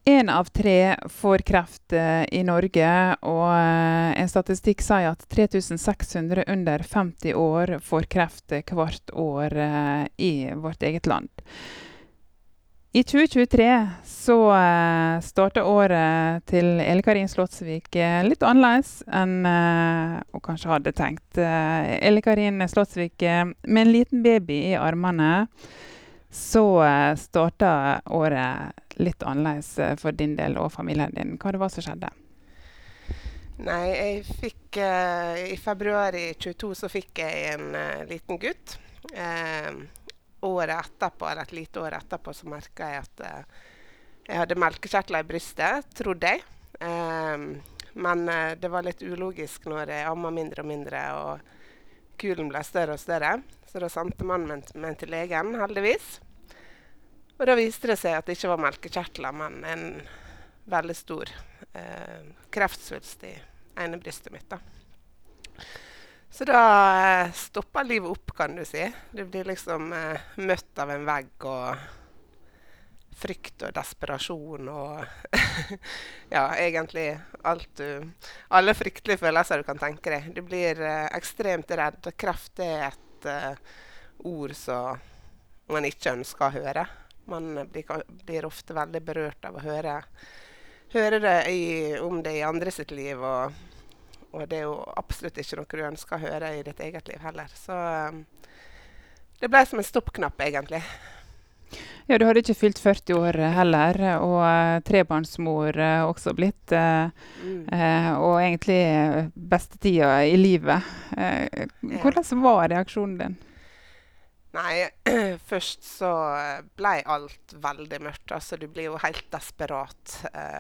En av tre får kreft i Norge, og en statistikk sier at 3600 under 50 år får kreft hvert år i vårt eget land. I 2023 så startet året til Elle Karin Slottsvik litt annerledes enn hun kanskje hadde tenkt. Elle Karin Slottsvik med en liten baby i armene, så startet året litt annerledes for din del og familien din. Hva det var som skjedde? Nei, jeg fikk i februar i 22 så fikk jeg en liten gutt. Året etterpå, eller et lite år etterpå, så merket jeg at jeg hadde melkekjertler i brystet, trodde jeg. Men det var litt ulogisk når jeg ammet mindre og mindre, og kulen ble større og større. Så da sendte mannen min til legen, heldigvis. Og da viste det seg at det ikke var melkekjertler, men en veldig stor kreftsvulst i ene brystet mitt da. Så da stoppet livet opp, kan du si. Du blir liksom møtt av en vegg og frykt og desperasjon og ja, egentlig alle fryktelige følelser du kan tenke deg. Du blir ekstremt redd. Kreft er et ord som man ikke ønsker å høre. Man blir ofte veldig berørt av å høre det om det i andre sitt liv, og det er jo absolutt ikke noe du ønsker å høre i ditt eget liv heller. Så det ble som en stoppknapp, egentlig. Ja, du hadde ikke fylt 40 år heller, og trebarnsmor også blitt, og egentlig beste tida i livet. Hvordan var reaksjonen din? Nei, først så ble alt veldig mørkt. Altså, du blir jo helt desperat.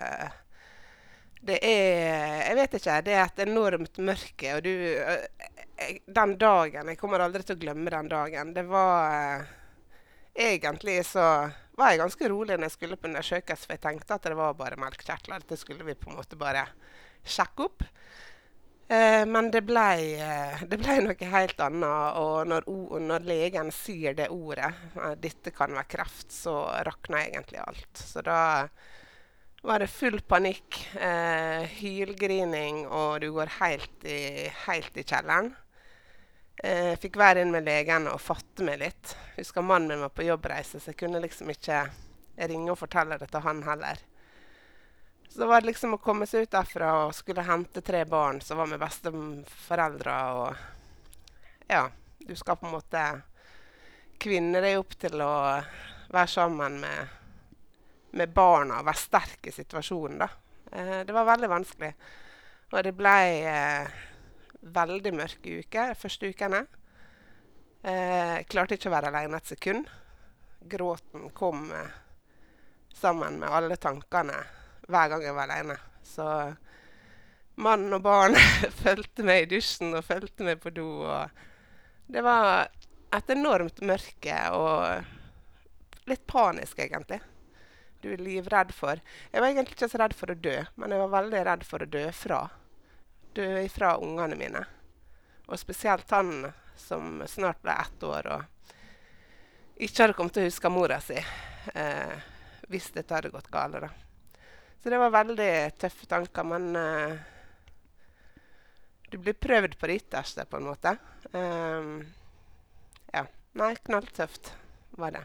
Jeg vet ikke, det er et enormt mørke, og den dagen, jeg kommer aldri til å glemme den dagen, det var, egentlig så var jeg ganske rolig når jeg skulle på undersøkelse, for jeg tenkte at det var bare melkekjertler, det skulle vi på en måte bare sjekke opp. Men det ble noe helt annet, og når legen sier det ordet, dette kan være kreft, så rakner egentlig alt. Så da var det full panikk, hylgrining, og du går helt i kjelleren. Jeg fikk være inn med legen og fatte meg litt. Husker mannen min var på jobbreise, så jeg kunne liksom ikke ringe og fortelle det til han heller. Så var det liksom å komme seg ut derfra og skulle hente 3 barn, som var med besteforeldre, og ja, du skal på en måte kvinne deg opp til å være sammen med barna og være sterk i situasjonen da. Det var veldig vanskelig, og det ble veldig mørke uker, første ukene. Jeg klarte ikke å være alene et sekund. Gråten kom sammen med alle tankene hver gang jeg var alene. Så mann og barn følte meg i dusjen og følte meg på do. Og det var et enormt mørke og litt panisk egentlig. Du er livredd for. Jeg var egentlig ikke så redd for å dø, men jeg var veldig redd for å dø ifra ungene mine. Og spesielt han som snart ble 1 år og ikke hadde kommet til å huske mora si hvis dette hadde gått galt da. Så det var veldig tøffe tanker, men du blir prøvd på det ytterste på en måte. Ja, nei, knalltøft var det.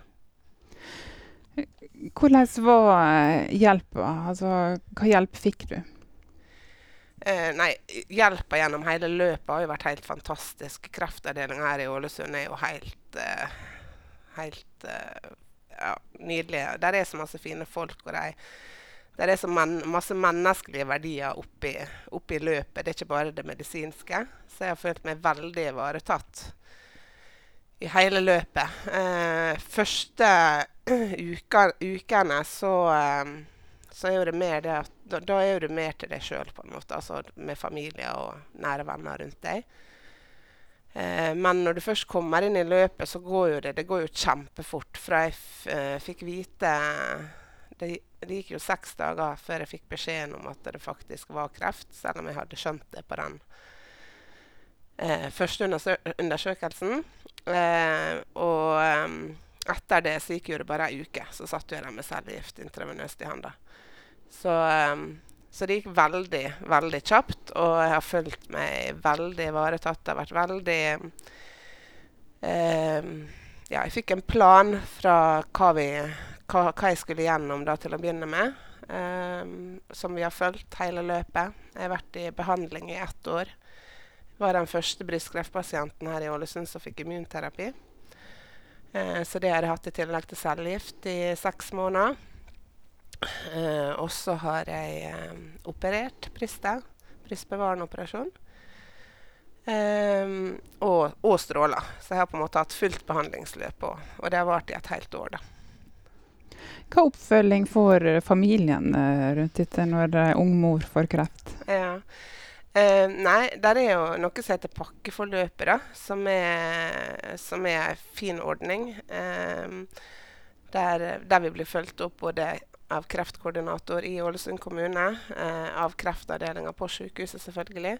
Hvordan var hjelpa? Altså, hva hjelp fikk du? Nei, hjelpa gjennom hele løpet har jo vært helt fantastisk. Kreftavdelingen her i Ålesund er jo helt ja, nydelig. Der er så masse fine folk, og der er så masse menneskelige verdier oppi løpet. Det er ikke bare det medisinske. Så jeg har følt meg veldig ivaretatt i hele løpet. Første ukene så er det mer det at da er det mer til deg selv på en måte, altså med familie og nære venner rundt deg. Men når du først kommer inn i løpet, så går det går jo kjempefort. Fra jeg fikk vite, det gikk jo 6 dager før jeg fikk beskjeden om at det faktisk var kreft, selv om jeg hadde skjønt det på den første undersøkelsen. Og etter det så gikk jo det bare en uke, så satt jeg der med cellegift intravenøst i handa. Så det gikk veldig, veldig kjapt, og jeg har følt meg veldig ivaretatt. Det har vært veldig ja, jeg fikk en plan fra hva jeg skulle gjennom da, til å begynne med, som vi har fulgt hele løpet. Jeg har vært i behandling i 1 år. Jeg var den første brystkreftpasienten her i Ålesund som fikk immunterapi. Så det har jeg hatt i tillegg til cellegift i 6 måneder. Og så har jeg operert brystet, brystbevarende operasjon, og stråler. Så jeg har på en måte hatt fullt behandlingsløp, og det har vart i et helt år da. Hva oppfølging får familien rundt dette når ung mor får kreft? Ja. Nei, der er jo noe som heter pakkeforløpet da, som er en fin ordning, der vi blir fulgt opp både av kreftkoordinator i Ålesund kommune, av kreftavdelingen på sykehuset selvfølgelig.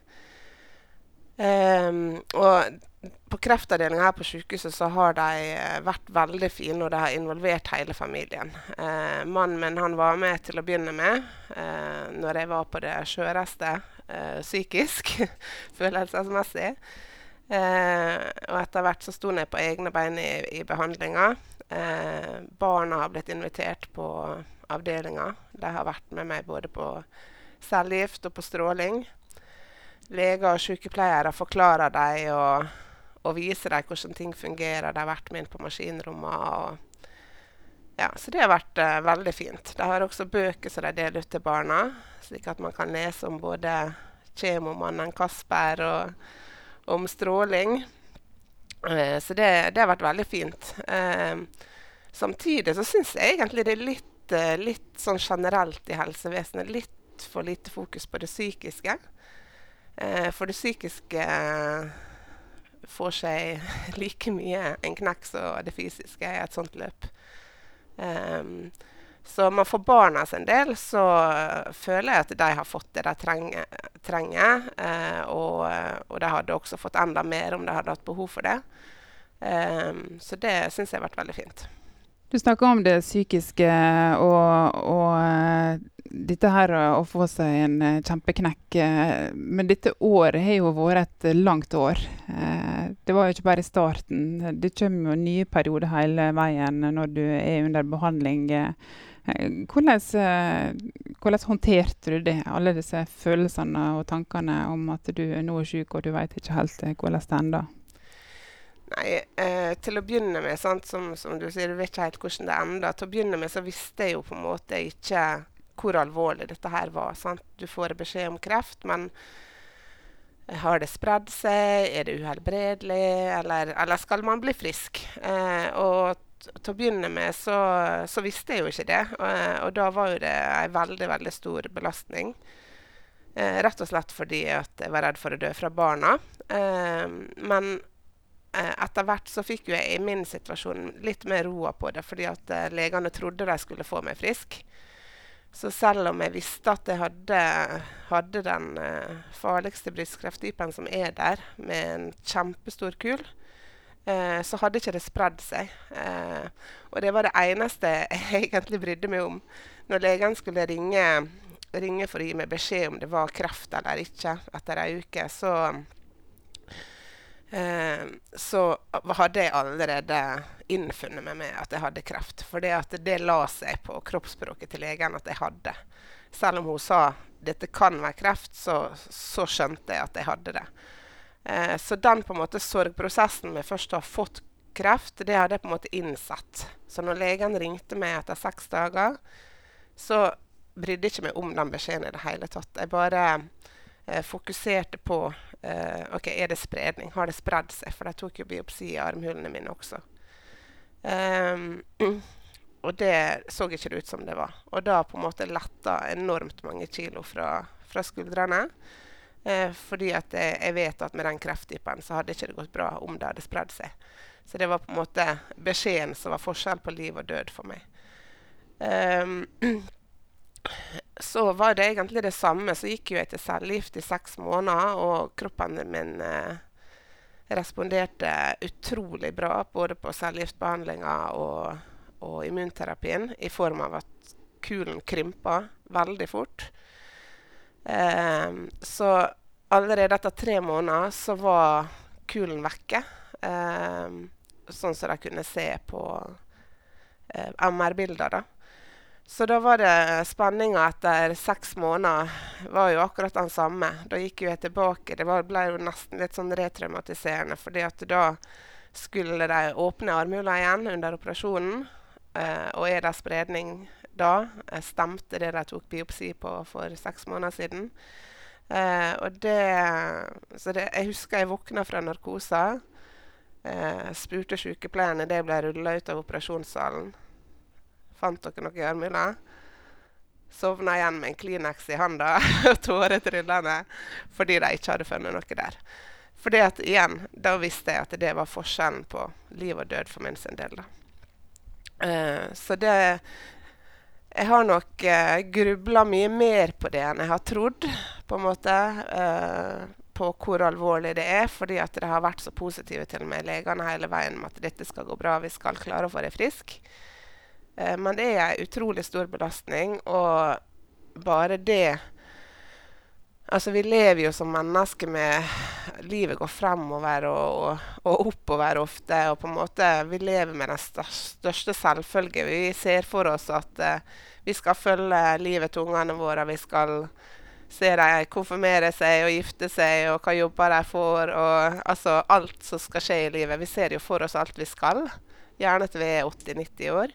Og på kreftavdelingen her på sykehuset så har de vært veldig fine, og de har involvert hele familien. Mannen min, han var med til å begynne med, når jeg var på det skjøreste, psykisk, følelsesmessig. Og etter hvert så sto jeg på egne bein i behandlingen. Barna har blitt invitert på avdelingen. De har vært med meg både på cellegift og på stråling. Leger og sykepleiere forklarer dem og viser dem hvordan ting fungerer. De har vært med inn på maskinrommet. Ja, så det har vært veldig fint. De har også bøker som de deler ut til barna, slik at man kan lese om både kjemomannen Kasper og om stråling. Så det har vært veldig fint. Samtidig så synes jeg egentlig det er litt sånn generelt i helsevesenet, litt for lite fokus på det psykiske. For det psykiske får seg like mye en knekk som det fysiske i et sånt løp. Så man for barna sin del så føler jeg at de har fått det de trenger, og de hadde også fått enda mer om de hadde hatt behov for det. Så det synes jeg har vært veldig fint. Du snakker om det psykiske og dette her å få seg en kjempeknekk. Men dette året har jo vært et langt år. Det var jo ikke bare i starten. Det kommer jo nye perioder hele veien når du er under behandling. Hvordan håndterte du det? Alle disse følelsene og tankene om at du nå er syk og du vet ikke helt hvordan det ender? Nei, til å begynne med, sant, som du sier, du vet ikke helt hvordan det ender. Til å begynne med så visste jeg jo på en måte ikke hvor alvorlig dette her var. Sant? Du får beskjed om kreft, men har det spredd seg? Er det uhelbredelig? Eller skal man bli frisk? Og til å begynne med så visste jeg jo ikke det. Og da var jo det en veldig, veldig stor belastning. Rett og slett fordi at jeg var redd for å dø fra barna. Men etter hvert så fikk jo jeg i min situasjon litt mer roa på det, fordi at legene trodde de skulle få meg frisk. Så selv om jeg visste at jeg hadde den farligste brystkrefttypen som er der, med en kjempestor kul, så hadde ikke det spredd seg. Og det var det eneste jeg egentlig brydde meg om. Når legen skulle ringe for å gi meg beskjed om det var kreft eller ikke etter en uke, så hadde jeg allerede innfunnet meg med at jeg hadde kreft. For det la seg på kroppsspråket til legen at jeg hadde. Selv om hun sa dette kan være kreft, så skjønte jeg at jeg hadde det. Så den på en måte sorgprosessen med først å ha fått kreft, det hadde jeg på en måte innsett. Så når legen ringte meg etter 6 dager, så brydde jeg ikke meg om den beskjeden i det hele tatt. Jeg bare fokuserte på ok, er det spredning? Har det spredd seg? For de tok jo biopsi i armhulene mine også. Og det så ikke det ut som det var. Og da på en måte letta enormt mange kilo fra skuldrene. Fordi at jeg vet at med den krefttypen så hadde ikke det gått bra om det hadde spredd seg. Så det var på en måte beskjeden som var forskjell på liv og død for meg. Så var det egentlig det samme. Så gikk jo jeg til cellegift i 6 måneder, og kroppen min responderte utrolig bra både på cellegiftbehandlinga og immunterapien, i form av at kulen krympa veldig fort. Så allerede etter 3 måneder så var kulen vekke. Sånn som de kunne se på MR-bilder da. Så da var det spenninga etter 6 måneder var jo akkurat den samme. Da gikk jo jeg tilbake. Det ble jo nesten litt sånn retraumatiserende, fordi at da skulle de åpne armhula igjen under operasjonen. Og er det spredning da? Stemte det de tok biopsi på for 6 måneder siden. Jeg husker jeg våkna fra narkose. Spurte sykepleierne, det ble rullet ut av operasjonssalen. Fant dere noe i armhula? Sovna igjen med en Kleenex i handa og tåretryllende, fordi de ikke hadde funnet noe der. Fordi at igjen, da visste jeg at det var forskjellen på liv og død for min sin del. Da. Så det... Jeg har nok grublet mye mer på det enn jeg har trodd, på en måte, på hvor alvorlig det er, fordi at det har vært så positive til meg, legene hele veien, med at dette skal gå bra, vi skal klare å få deg frisk. Men det er en utrolig stor belastning, og bare det... Altså, vi lever jo som mennesker med... Livet går fremover og oppover ofte, og på en måte vi lever med den største selvfølge. Vi ser for oss at vi skal følge livet til ungene våre, vi skal se dem konfirmere seg og gifte seg, og hva jobber de får, og altså alt som skal skje i livet. Vi ser jo for oss alt vi skal, gjerne til vi er 80-90 år.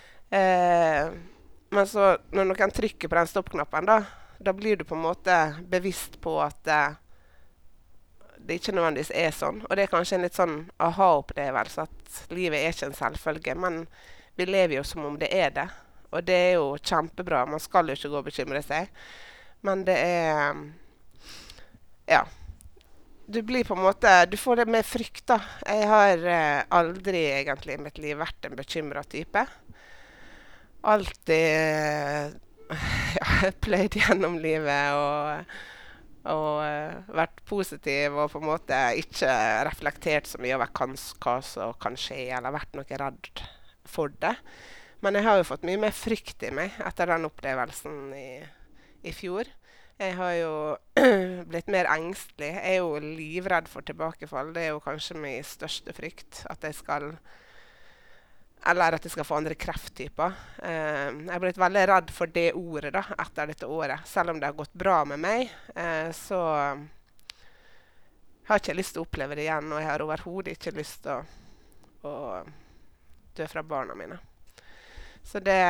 Men så når noen trykker på den stoppknappen da blir du på en måte bevisst på at det ikke nødvendigvis er sånn. Og det er kanskje en litt sånn aha-opplevelse at livet er ikke en selvfølge, men vi lever jo som om det er det. Og det er jo kjempebra, man skal jo ikke gå og bekymre seg. Men det er, ja, du blir på en måte, du får det med frykt da. Jeg har aldri egentlig i mitt liv vært en bekymret type. Alltid pløyd gjennom livet og vært positiv og på en måte ikke reflektert så mye over hva som kan skje, eller vært noe redd for det. Men jeg har jo fått mye mer frykt i meg etter den opplevelsen i fjor. Jeg har jo blitt mer engstelig. Jeg er jo livredd for tilbakefall. Det er jo kanskje min største frykt, at jeg skal få andre krefttyper. Jeg har blitt veldig redd for det ordet da, etter dette året. Selv om det har gått bra med meg, så har jeg ikke lyst til å oppleve det igjen, og jeg har overhodet ikke lyst til å dø fra barna mine. Så det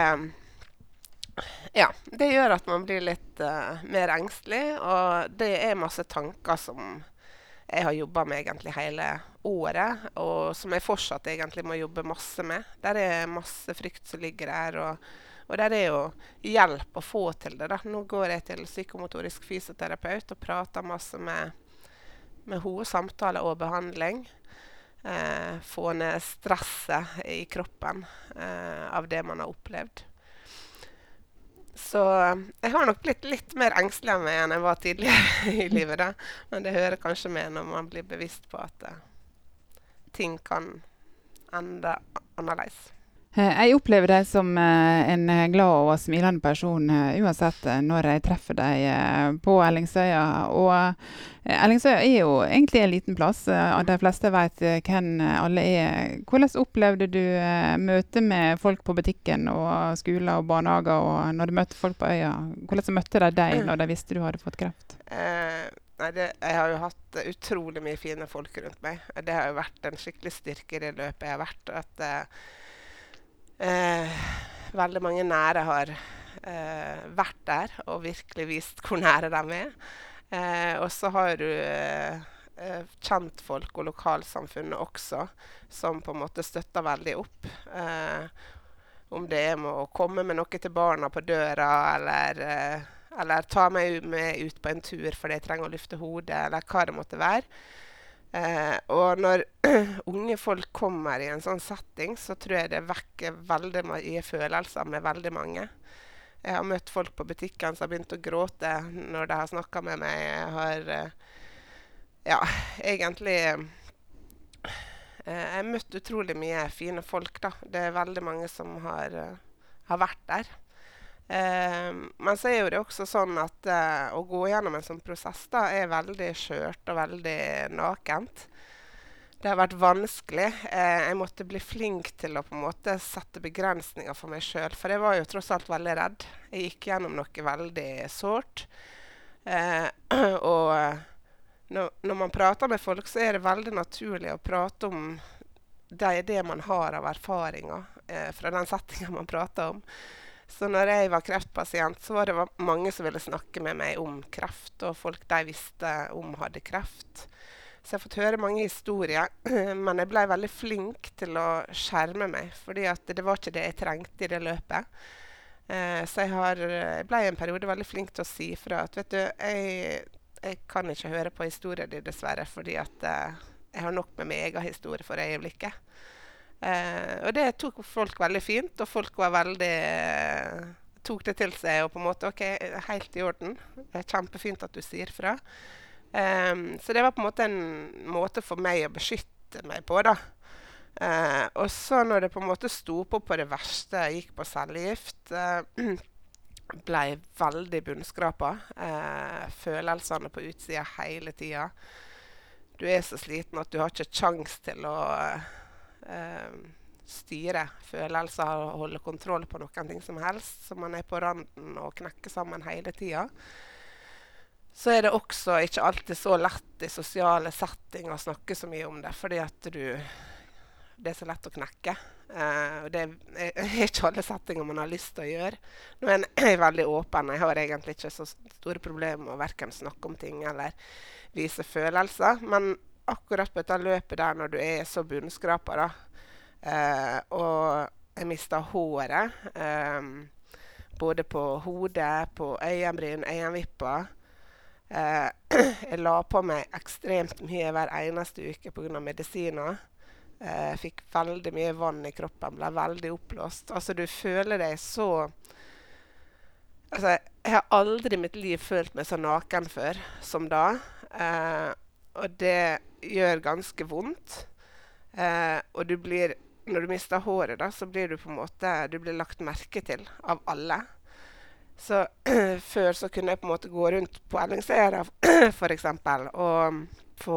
gjør at man blir litt mer engstelig, og det er masse tanker som jeg har jobbet med egentlig hele året, og som jeg fortsatt egentlig må jobbe masse med. Der er masse frykt som ligger der, og der er jo hjelp å få til det da. Nå går jeg til psykomotorisk fysioterapeut og prater masse med henne, samtale og behandling. Få ned stresset i kroppen av det man har opplevd. Så jeg har nok blitt litt mer engstelig enn jeg var tidligere i livet da. Men det hører kanskje med når man blir bevisst på at ting kan ende annerledes. Jeg opplever deg som en glad og smilende person, uansett når jeg treffer deg på Ellingsøya. Og Ellingsøya er jo egentlig en liten plass, de fleste vet hvem alle er. Hvordan opplevde du møte med folk på butikken og skoler og barnehager, og når du møtte folk på øya? Hvordan møtte de deg når de visste du hadde fått kreft? Jeg har jo hatt utrolig mye fine folk rundt meg. Det har jo vært en skikkelig styrke i det løpet jeg har vært, at veldig mange nære har vært der og virkelig vist hvor nære de er. Og så har du kjent folk og lokalsamfunnet også, som på en måte støtter veldig opp. Om det er med å komme med noe til barna på døra, eller ta meg med ut på en tur fordi jeg trenger å lufte hodet, eller hva det måtte være. Og når unge folk kommer i en sånn setting, så tror jeg det vekker veldig mye følelser med veldig mange. Jeg har møtt folk på butikken som har begynt å gråte når de har snakket med meg. Jeg har egentlig jeg har møtt utrolig mye fine folk da. Det er veldig mange som har vært der. Men så er jo det også sånn at å gå gjennom en sånn prosess da, er veldig skjørt og veldig nakent. Det har vært vanskelig. Jeg måtte bli flink til å på en måte sette begrensninger for meg selv, for jeg var jo tross alt veldig redd. Jeg gikk gjennom noe veldig sårt. Og når man prater med folk, så er det veldig naturlig å prate om det man har av erfaringer fra den settingen man prater om. Så når jeg var kreftpasient, så var det mange som ville snakke med meg om kreft, og folk de visste om hadde kreft. Så jeg har fått høre mange historier, men jeg ble veldig flink til å skjerme meg, fordi at det var ikke det jeg trengte i det løpet. Så jeg ble i en periode veldig flink til å si fra at, vet du, jeg kan ikke høre på historien din dessverre, fordi at jeg har nok med min egen historie for øyeblikket. Og det tok folk veldig fint, og folk var veldig tok det til seg og på en måte, ok, helt i orden. Det er kjempefint at du sier fra. Så det var på en måte for meg å beskytte meg på da. Og så når det på en måte sto på det verste, jeg gikk på cellegift, ble veldig bunnskrapa. Følelsene på utsida hele tida. Du er så sliten at du har ikke sjans til å styre følelser og holde kontroll på noen ting som helst. Så man er på randen og knekker sammen hele tida. Så er det også ikke alltid så lett i sosiale settinger å snakke så mye om det, fordi at det er så lett å knekke. Og det er ikke alle settinger man har lyst til å gjøre. Nå er jeg veldig åpen. Jeg har egentlig ikke så store problemer med å hverken snakke om ting eller vise følelser. Men akkurat på dette løpet der når du er så bunnskrapa da, og jeg mistet håret, både på hodet, på øyenbryn, øyenvipper. Jeg la på meg ekstremt mye hver eneste uke på grunn av medisiner. Jeg fikk veldig mye vann i kroppen, ble veldig oppblåst. Altså, du føler deg så... Altså, jeg har aldri i mitt liv følt meg så naken før som da. Og det gjør ganske vondt. Og når du mister håret da, så blir du på en måte, du blir lagt merke til av alle. Så før så kunne jeg på en måte gå rundt på Ellingsøyra for eksempel, og få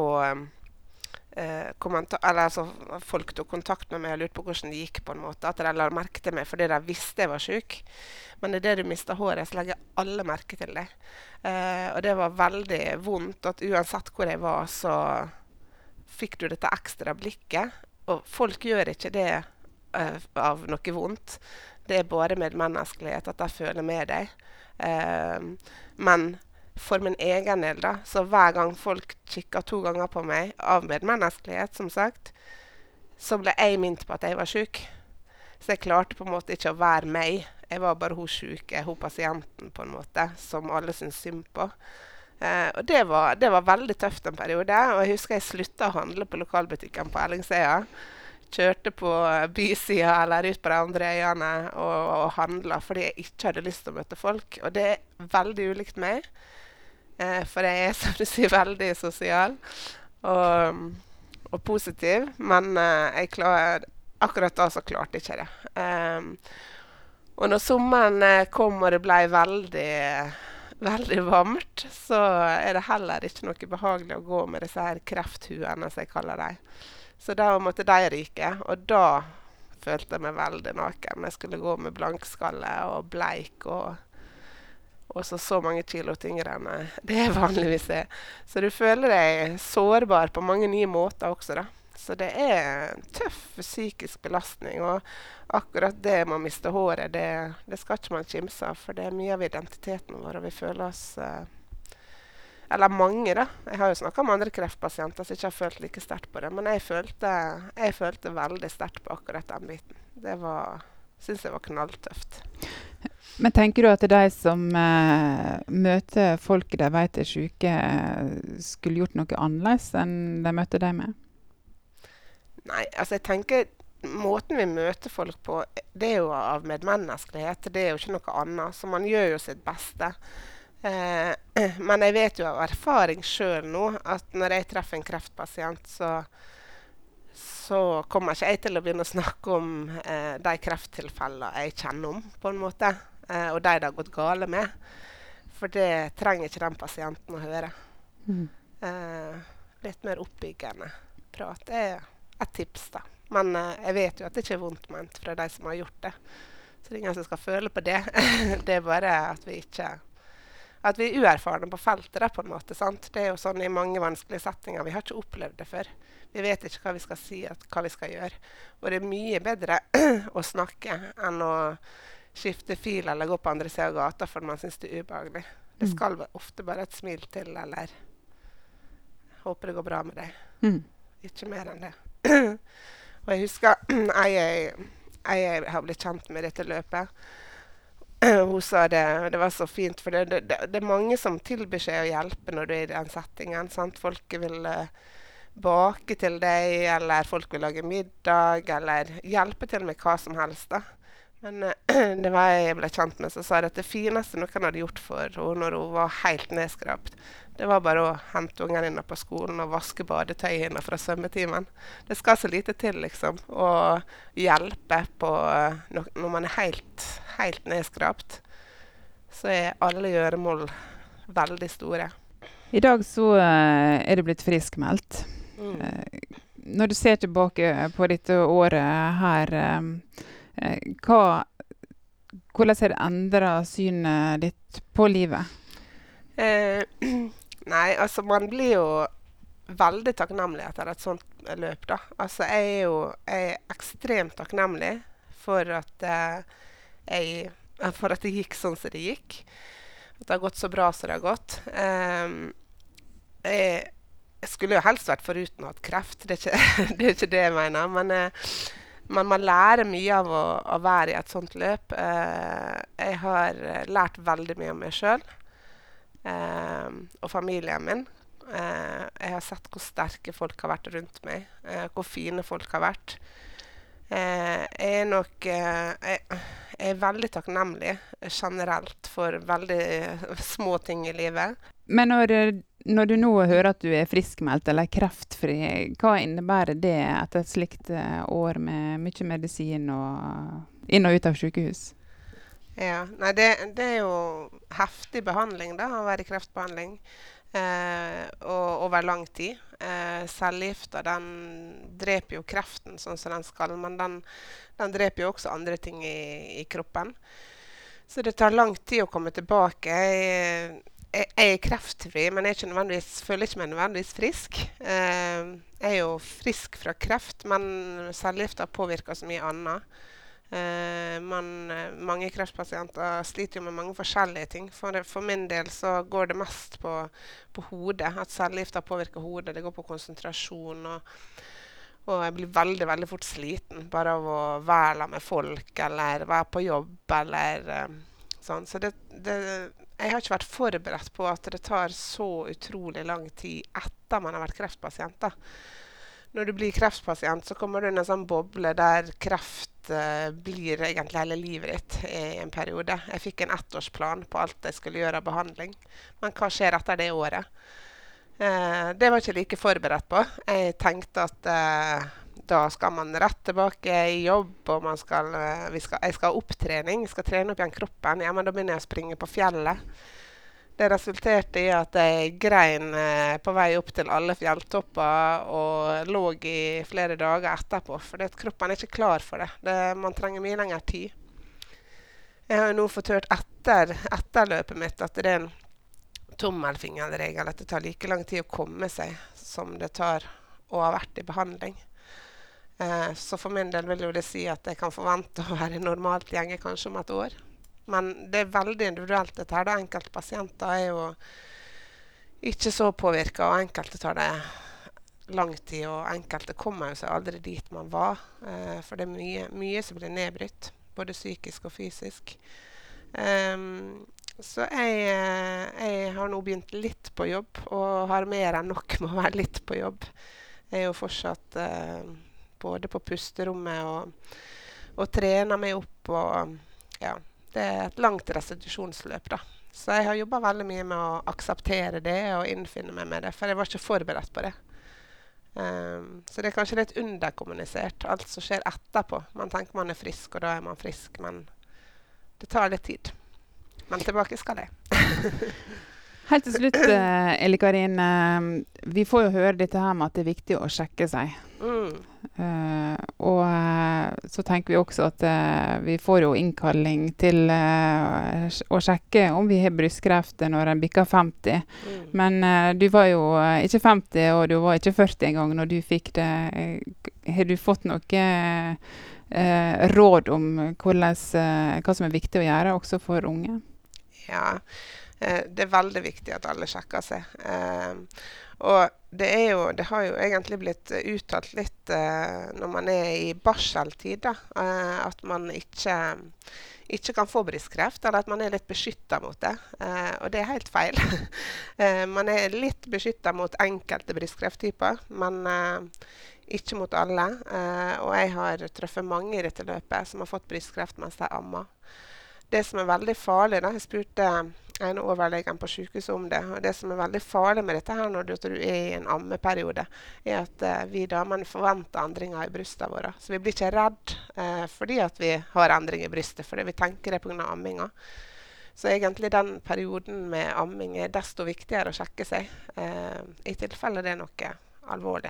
folk tok kontakt med meg og lurte på hvordan det gikk på en måte, at de la merke til meg fordi de visste jeg var syk. Men i det du mistet håret, så legger alle merke til deg. Og det var veldig vondt at uansett hvor jeg var, så fikk du dette ekstra blikket. Og folk gjør ikke det av noe vondt. Det er bare medmenneskelighet at jeg føler med deg. Men for min egen del da, så hver gang folk kikket 2 ganger på meg av medmenneskelighet, som sagt, så ble jeg minnet på at jeg var syk. Så jeg klarte på en måte ikke å være meg. Jeg var bare hun syke, hun pasienten på en måte, som alle synes synd på. Og det var veldig tøft en periode, og jeg husker jeg sluttet å handle på lokalbutikken på Ellingsøya. Kjørte på bysida eller ut på de andre øyene og handlet fordi jeg ikke hadde lyst til å møte folk. Og det er veldig ulikt meg, for jeg er, som du sier, veldig sosial og positiv. Men akkurat da så klarte jeg ikke det. Og når sommeren kom og det ble veldig varmt, så er det heller ikke noe behagelig å gå med disse her krefthuene, som jeg kaller dem. Så da måtte de ryke, og da følte jeg meg veldig naken. Jeg skulle gå med blankskalle og bleik, og så mange kilo tyngre enn det vanligvis er. Så du føler deg sårbar på mange nye måter også da. Så det er en tøff psykisk belastning, og akkurat det med å miste håret, det skal ikke man kimse av, for det er mye av identiteten vår, og vi føler oss... Eller mange da. Jeg har jo snakket med andre kreftpasienter som ikke har følt like sterkt på det, men jeg følte veldig sterkt på akkurat den biten. Det synes jeg var knalltøft. Men tenker du at de som møter folk de vet er syke, skulle gjort noe annerledes enn de møter deg med? Nei, altså jeg tenker måten vi møter folk på, det er jo av medmenneskelighet. Det er jo ikke noe annet, så man gjør jo sitt beste. Men jeg vet jo av erfaring selv nå at når jeg treffer en kreftpasient, så kommer ikke jeg til å begynne å snakke om de krefttilfellene jeg kjenner om, på en måte. og de det har gått gale med. For det trenger ikke den pasienten å høre. Litt mer oppbyggende prat er et tips da. Men jeg vet jo at det ikke er vondt ment fra de som har gjort det. Så det er ingen som skal føle på det. Det er bare at vi ikke... At vi er uerfarne på feltet da, på en måte, sant? Det er jo sånn i mange vanskelige settinger. Vi har ikke opplevd det før. Vi vet ikke hva vi skal si, hva vi skal gjøre. Og det er mye bedre å snakke enn å skifte fil eller gå på andre siden av gata for man synes det er ubehagelig. Det skal ofte bare et smil til, eller håper det går bra med deg. Ikke mer enn det. Og jeg husker jeg har blitt kjent med dette løpet. Hun sa det var så fint, for det er mange som tilbyr seg å hjelpe når du er i den settingen. Sant? Folk vil bake til deg, eller folk vil lage middag, eller hjelpe til med hva som helst. Da. Men det var jeg ble kjent med, så sa jeg at det fineste noen hadde gjort for henne når hun var helt nedskrapt, det var bare å hente ungene inn på skolen og vaske badetøy inn fra svømmetimen. Det skal så lite til, liksom, å hjelpe på når man er helt nedskrapt. Så er alle gjøremål veldig store. I dag så er det blitt friskmeldt. Når du ser tilbake på dette året her, hvordan har det endret synet ditt på livet? Nei, altså man blir jo veldig takknemlig etter et sånt løp da. Altså jeg er ekstremt takknemlig for at det gikk sånn som det gikk. At det har gått så bra som det har gått. Jeg skulle jo helst vært foruten å ha hatt kreft, det er ikke det jeg mener, men man lærer mye av å være i et sånt løp. Jeg har lært veldig mye om meg selv og familien min. Jeg har sett hvor sterke folk har vært rundt meg, hvor fine folk har vært. Jeg er veldig takknemlig generelt for veldig små ting i livet. Men når du nå hører at du er friskmeldt eller kreftfri, hva innebærer det etter et slikt år med mye medisin og inn og ut av sykehus? Ja, nei, det er jo heftig behandling da, å være i kreftbehandling. Og over lang tid. Cellegifter, den dreper jo kreften sånn som den skal, men den dreper jo også andre ting i kroppen. Så det tar lang tid å komme tilbake. Jeg er kreftfri, men jeg føler ikke meg nødvendigvis frisk. Jeg er jo frisk fra kreft, men cellegifter påvirker så mye annet. Mange kreftpasienter sliter jo med mange forskjellige ting. For min del så går det mest på hodet, at cellegifter påvirker hodet. Det går på konsentrasjon, og jeg blir veldig, veldig fort sliten bare av å være med folk, eller være på jobb, eller sånn. Så jeg har ikke vært forberedt på at det tar så utrolig lang tid etter man har vært kreftpasient da. Når du blir kreftpasient, så kommer du inn i en sånn boble der kreft blir egentlig hele livet ditt i en periode. Jeg fikk en 1-årsplan på alt jeg skulle gjøre av behandling. Men hva skjer etter det året? Det var ikke like forberedt på. Jeg tenkte at da skal man rett tilbake i jobb, og jeg skal ha opptrening. Jeg skal trene opp igjen kroppen. Ja, men da begynner jeg å springe på fjellet. Det resulterte i at jeg grein på vei opp til alle fjelltopper og lå i flere dager etterpå, for kroppen er ikke klar for det. Man trenger mye lengre tid. Jeg har jo nå fått hørt etter løpet mitt at det er en tommelfingerregel, at det tar like lang tid å komme seg som det tar å ha vært i behandling. Så for min del vil jo det si at jeg kan forvente å være i normalt gjenge kanskje om et år. Men det er veldig individuelt dette her. Enkelte pasienter er jo ikke så påvirket, og enkelte tar det lang tid, og enkelte kommer jo seg aldri dit man var. For det er mye som blir nedbrytt, både psykisk og fysisk. Så jeg har nå begynt litt på jobb, og har mer enn nok med å være litt på jobb. Jeg er jo fortsatt både på pusterommet og trener meg opp, og ja, det er et langt restitusjonsløp da. Så jeg har jobbet veldig mye med å akseptere det og innfinne meg med det, for jeg var ikke forberedt på det. Så det er kanskje litt underkommunisert, alt som skjer etterpå. Man tenker man er frisk, og da er man frisk, men det tar litt tid. Men tilbake skal jeg. Helt til slutt, Eli Karin, vi får jo høre dette her med at det er viktig å sjekke seg. Så tenker vi også at vi får jo innkalling til å sjekke om vi har brystkreft når en bikker 50. Men du var jo ikke 50, og du var ikke 40 en gang når du fikk det. Har du fått noe råd om hva som er viktig å gjøre, også for unge? Ja, det er veldig viktig at alle sjekker seg. Og det har jo egentlig blitt uttalt litt når man er i barseltid, da, at man ikke kan få brystkreft, eller at man er litt beskyttet mot det. Og det er helt feil. Man er litt beskyttet mot enkelte brystkrefttyper, men ikke mot alle. Og jeg har truffet mange i dette løpet som har fått brystkreft mens de ammer. Det som er veldig farlig, da, jeg spurte en overlegen på sykehuset om det, og det som er veldig farlig med dette her når du er i en ammeperiode, er at vi damene forventer endringer i brystet våre. Så vi blir ikke redd fordi at vi har endring i brystet, fordi vi tenker det på grunn av amminga. Så egentlig den perioden med amming er desto viktigere å sjekke seg, i tilfelle det er noe alvorlig.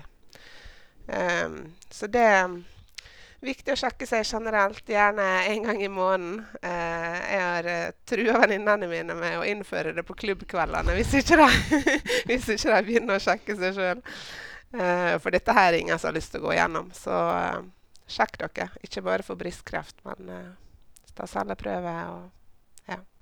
Så det viktig å sjekke seg generelt, gjerne en gang i måneden. Jeg har truet venninnene mine med å innføre det på klubbkveldene, hvis ikke de begynner å sjekke seg selv. For dette her er ingen som har lyst til å gå igjennom. Så sjekk dere, ikke bare for brystkreft, men ta celleprøve og ja.